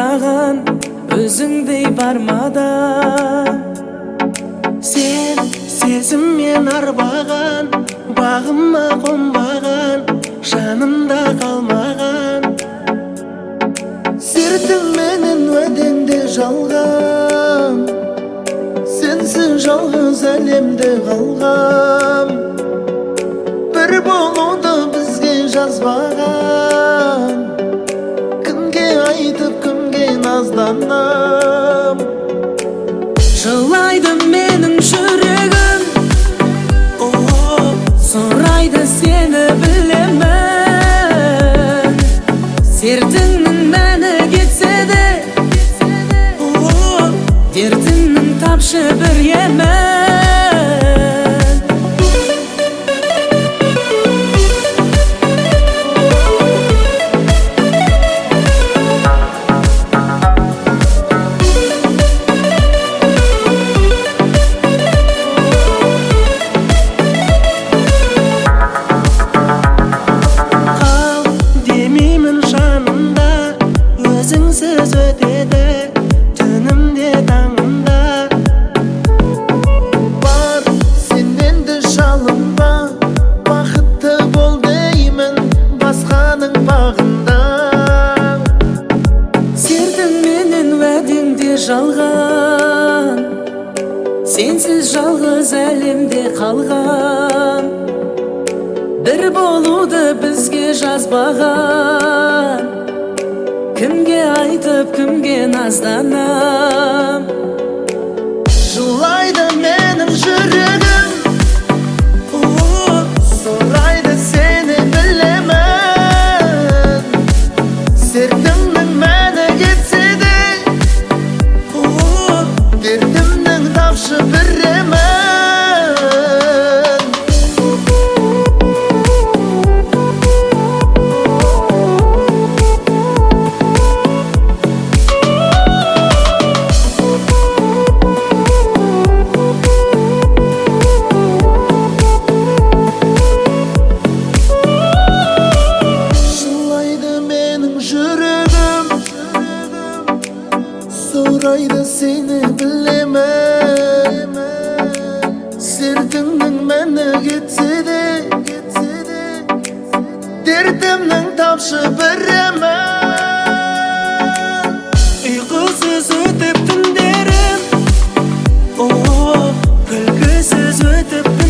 таңдаған өзіңдей бармада. Сен сезіммен арбаған, бағыма қонбаған, жанымда қалмаған. Сертіңменен уәдеңде жалған, сенсіз жалғыз әлемде қалғам. Бір болуды бізге жазбаған, кімге айтып кімге назданам. Жылайды менің жүрегім, сұрайды сені білемін. Сертіңнің мәні кетсе де, дертіңнің тапшы бір емін. Өзіңсіз өтеді түнімде таңымда. Бар сенен де жалынба, бақытты бол деймін басқаның бағында. Сертіңменен уәдеңде жалған, сенсіз жалғыз әлемде қалған. Бір болуды бізге жазбаған, кімге айтып кімге назданам. Жылайды менің жүрегім, сұрайды сені білемін. Сертіңнің мәні кетсе де, дертімнің тапшы бір емін. Сұрайды сені білемін. Сертіңнің мәні кетсе де, дертімнің тапшы бір емін. Ұйқысыз өтіп түндерім, күлкісіз өтіп